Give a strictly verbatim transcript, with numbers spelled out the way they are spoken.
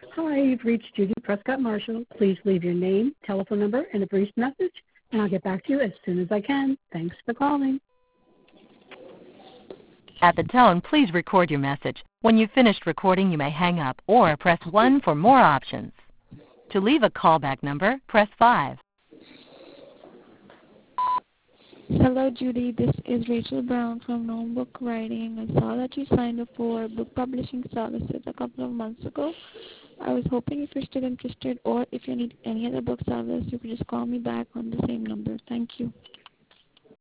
Hi, you've reached Judy Prescott Marshall. Please leave your name, telephone number, and a brief message, and I'll get back to you as soon as I can. Thanks for calling. At the tone, please record your message. When you've finished recording, you may hang up or press one for more options. To leave a callback number, press five. Hello, Judy. This is Rachel Brown from Gnome Book Writing. I saw that you signed up for book publishing services a couple of months ago. I was hoping if you're still interested or if you need any other book service, you could just call me back on the same number. Thank you.